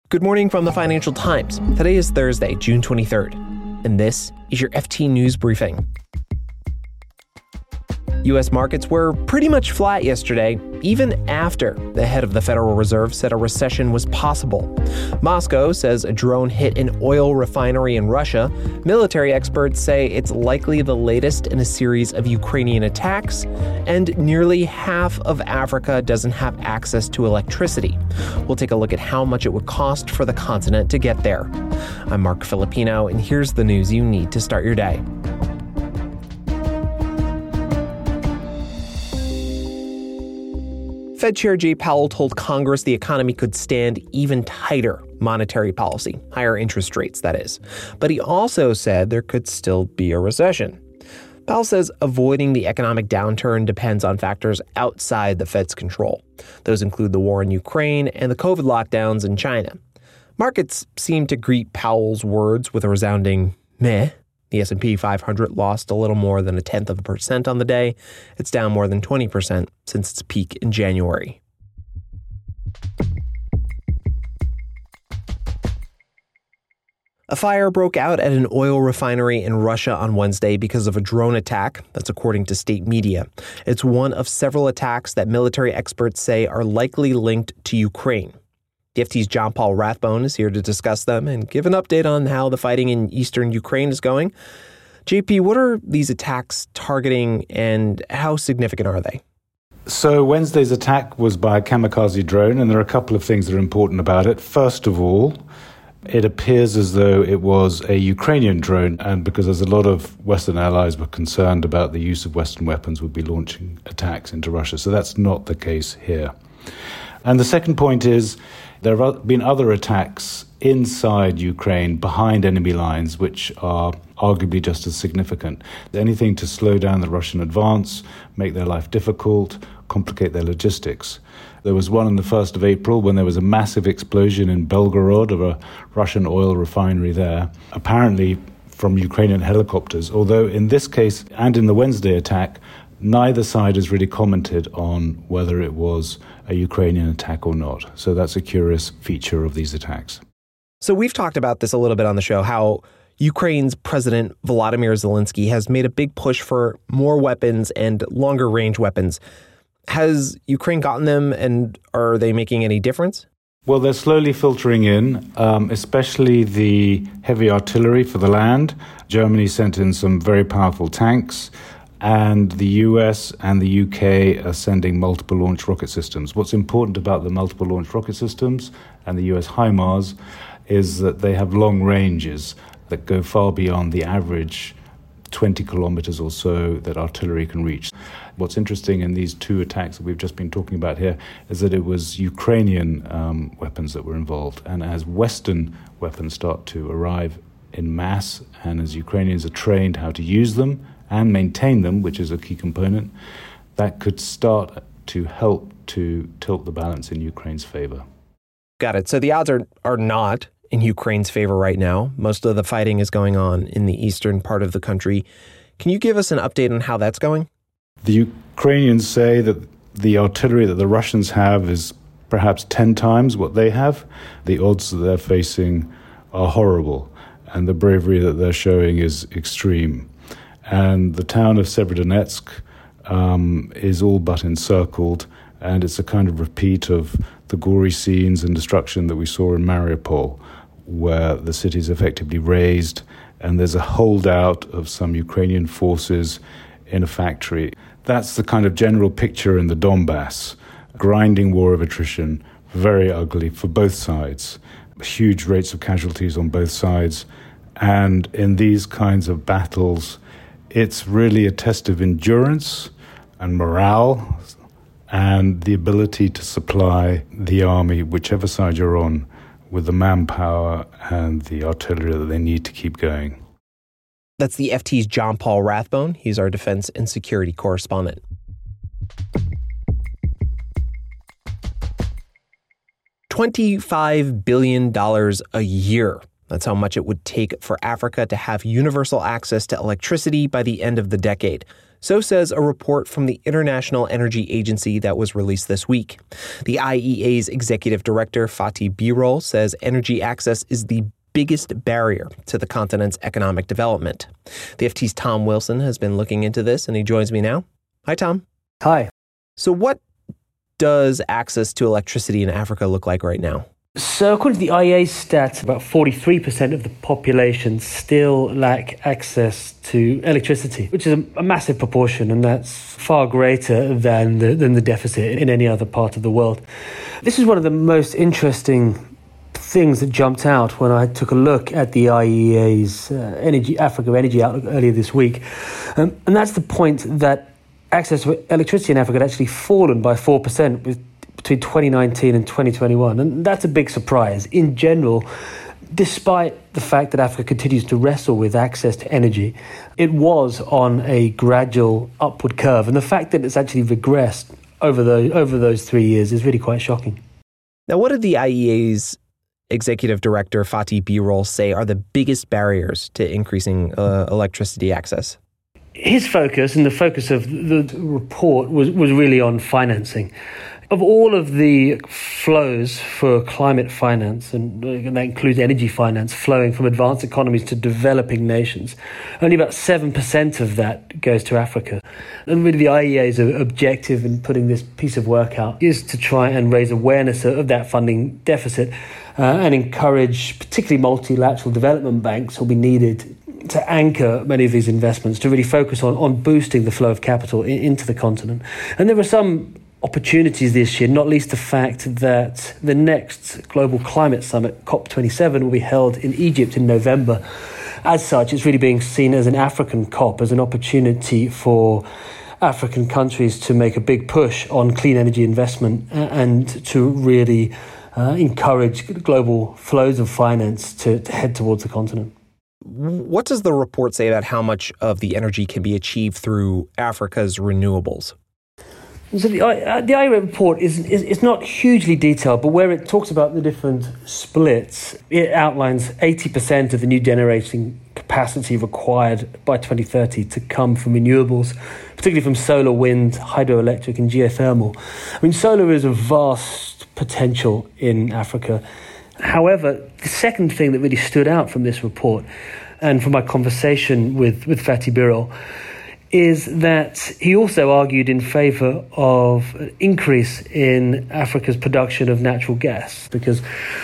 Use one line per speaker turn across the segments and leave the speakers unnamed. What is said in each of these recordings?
Good morning from the Financial Times. Today is Thursday, June 23rd, and this is your FT News Briefing. U.S. markets were pretty much flat yesterday, even after the head of the Federal Reserve said a recession was possible. Moscow says a drone hit an oil refinery in Russia. Military experts say it's likely the latest in a series of Ukrainian attacks, and nearly half of Africa doesn't have access to electricity. We'll take a look at how much it would cost for the continent to get there. I'm Mark Filipino, and here's the news you need to start your day. Fed Chair Jay Powell told Congress the economy could stand even tighter monetary policy, higher interest rates, that is. But he also said there could still be a recession. Powell says avoiding the economic downturn depends on factors outside the Fed's control. Those include the war in Ukraine and the COVID lockdowns in China. Markets seem to greet Powell's words with a resounding meh. The S&P 500 lost a little more than 0.1% on the day. It's down more than 20% since its peak in January. A fire broke out at an oil refinery in Russia on Wednesday because of a drone attack. That's according to state media. It's one of several attacks that military experts say are likely linked to Ukraine. The FT's John Paul Rathbone is here to discuss them and give an update on how the fighting in eastern Ukraine is going. JP, what are these attacks targeting and how significant are they?
So Wednesday's attack was by a kamikaze drone, and there are a couple of things that are important about it. First of all, it appears as though it was a Ukrainian drone, and because there's a lot of Western allies were concerned about the use of Western weapons would be launching attacks into Russia. So that's not the case here. And the second point is there have been other attacks inside Ukraine behind enemy lines, which are arguably just as significant. Anything to slow down the Russian advance, make their life difficult, complicate their logistics. There was one on the 1st of April when there was a massive explosion in Belgorod of a Russian oil refinery there, apparently from Ukrainian helicopters, although in this case and in the Wednesday attack, neither side has really commented on whether it was a Ukrainian attack or not. So that's a curious feature of these attacks.
So we've talked about this a little bit on the show, how Ukraine's President Volodymyr Zelensky has made a big push for more weapons and longer range weapons. Has Ukraine gotten them, and are they making any difference?
Well, they're slowly filtering in, especially the heavy artillery for the land. Germany sent in some very powerful tanks, and the US and the UK are sending multiple launch rocket systems. What's important about the multiple launch rocket systems and the US HIMARS is that they have long ranges that go far beyond the average 20 kilometers or so that artillery can reach. What's interesting in these two attacks that we've just been talking about here is that it was Ukrainian weapons that were involved. And as Western weapons start to arrive in mass, and as Ukrainians are trained how to use them and maintain them, which is a key component, that could start to help to tilt the balance in Ukraine's favor.
Got it. So the odds are not in Ukraine's favor right now. Most of the fighting is going on in the eastern part of the country. Can you give us an update on how that's going?
The Ukrainians say that the artillery that the Russians have is perhaps 10 times what they have. The odds that they're facing are horrible, and the bravery that they're showing is extreme. And the town of Severodonetsk is all but encircled, and it's a kind of repeat of the gory scenes and destruction that we saw in Mariupol, where the city is effectively razed, and there's a holdout of some Ukrainian forces in a factory. That's the kind of general picture in the Donbass. Grinding war of attrition, very ugly for both sides. Huge rates of casualties on both sides. And in these kinds of battles, it's really a test of endurance and morale and the ability to supply the army, whichever side you're on, with the manpower and the artillery that they need to keep going.
That's the FT's John Paul Rathbone. He's our defense and security correspondent. $25 billion a year. That's how much it would take for Africa to have universal access to electricity by the end of the decade. So says a report from the International Energy Agency that was released this week. The IEA's executive director, Fatih Birol, says energy access is the biggest barrier to the continent's economic development. The FT's Tom Wilson has been looking into this, and he joins me now. Hi, Tom.
Hi.
So what does access to electricity in Africa look like right now?
So according to the IEA stats, about 43% of the population still lack access to electricity, which is a massive proportion, and that's far greater than the deficit in any other part of the world. This is one of the most interesting things that jumped out when I took a look at the IEA's Africa Energy Outlook earlier this week. And that's the point that access to electricity in Africa had actually fallen by 4% between 2019 and 2021. And that's a big surprise. In general, despite the fact that Africa continues to wrestle with access to energy, it was on a gradual upward curve. And the fact that it's actually regressed over those 3 years is really quite shocking.
Now, what did the IEA's Executive Director Fatih Birol say are the biggest barriers to increasing electricity access?
His focus, and the focus of the report, was really on financing. Of all of the flows for climate finance, and that includes energy finance, flowing from advanced economies to developing nations, only about 7% of that goes to Africa. And really the IEA's objective in putting this piece of work out is to try and raise awareness of that funding deficit and encourage particularly multilateral development banks who will be needed to anchor many of these investments, to really focus on boosting the flow of capital into the continent. And there were some opportunities this year, not least the fact that the next Global Climate Summit, COP27, will be held in Egypt in November. As such, it's really being seen as an African COP, as an opportunity for African countries to make a big push on clean energy investment and to really encourage global flows of finance to head towards the continent.
What does the report say about how much of the energy can be achieved through Africa's renewables?
So the IEA report is not hugely detailed, but where it talks about the different splits, it outlines 80% of the new generating capacity required by 2030 to come from renewables, particularly from solar, wind, hydroelectric and geothermal. I mean, solar is a vast potential in Africa. However, the second thing that really stood out from this report, and from my conversation with Fatih Birol, is that he also argued in favour of an increase in Africa's production of natural gas, because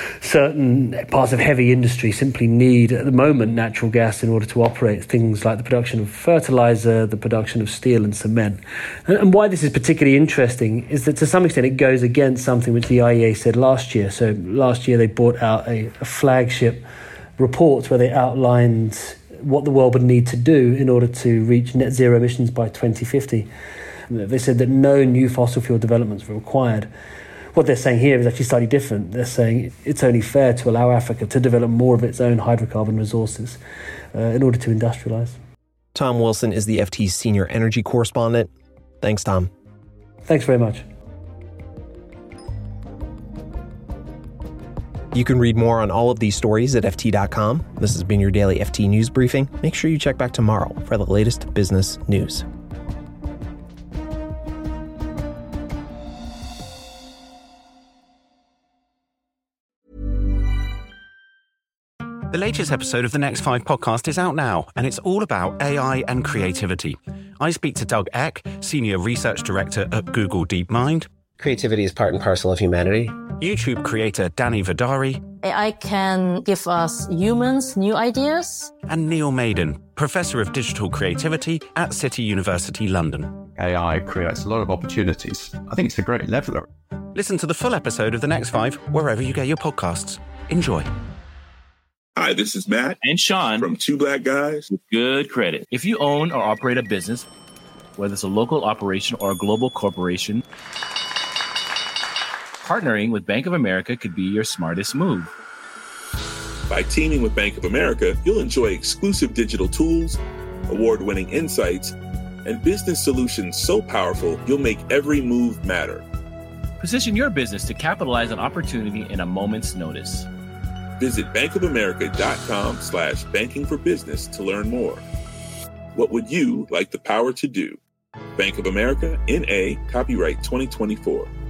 certain parts of heavy industry simply need, at the moment, natural gas in order to operate things like the production of fertiliser, the production of steel and cement. And why this is particularly interesting is that to some extent it goes against something which the IEA said last year. So last year they brought out a flagship report where they outlined what the world would need to do in order to reach net zero emissions by 2050. They said that no new fossil fuel developments were required. What they're saying here is actually slightly different. They're saying it's only fair to allow Africa to develop more of its own hydrocarbon resources in order to industrialise.
Tom Wilson is the FT's senior energy correspondent. Thanks, Tom.
Thanks very much.
You can read more on all of these stories at FT.com. This has been your daily FT News Briefing. Make sure you check back tomorrow for the latest business news.
The latest episode of the Next 5 podcast is out now, and it's all about AI and creativity. I speak to Doug Eck, Senior Research Director at Google DeepMind.
Creativity is part and parcel of humanity.
YouTube creator Danny Vidari.
AI can give us humans new ideas.
And Neil Maiden, Professor of Digital Creativity at City University London.
AI creates a lot of opportunities. I think it's a great leveler.
Listen to the full episode of The Next 5 wherever you get your podcasts. Enjoy.
Hi, this is Matt
and Sean
from Two Black Guys
with Good Credit. If you own or operate a business, whether it's a local operation or a global corporation, partnering with Bank of America could be your smartest move.
By teaming with Bank of America, you'll enjoy exclusive digital tools, award-winning insights, and business solutions so powerful you'll make every move matter.
Position your business to capitalize on opportunity in a moment's notice.
Visit bankofamerica.com/banking for business to learn more. What would you like the power to do? Bank of America, N.A., copyright 2024.